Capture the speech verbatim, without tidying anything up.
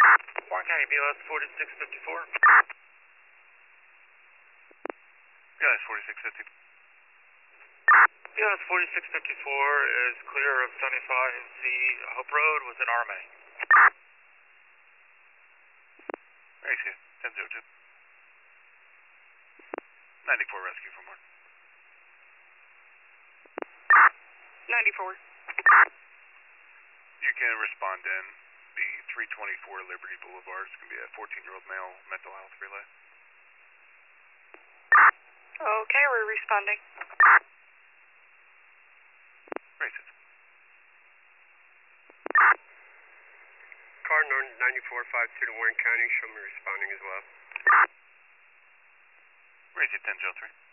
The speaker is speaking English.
Warren County B L S forty-six fifty-four. B L S forty-six fifty-four. B L S forty-six fifty-four is clear of seventy-five C Hope Road with an R M A. R A C, ten zero two. ninety-four rescue from Mark. ninety-four. You can respond in. The three twenty-four Liberty Boulevard is going to be a fourteen-year-old male mental health relay. Okay, we're responding. Racist. Car ninety-four five two to Warren County, show me responding as well. Racist ten zero three.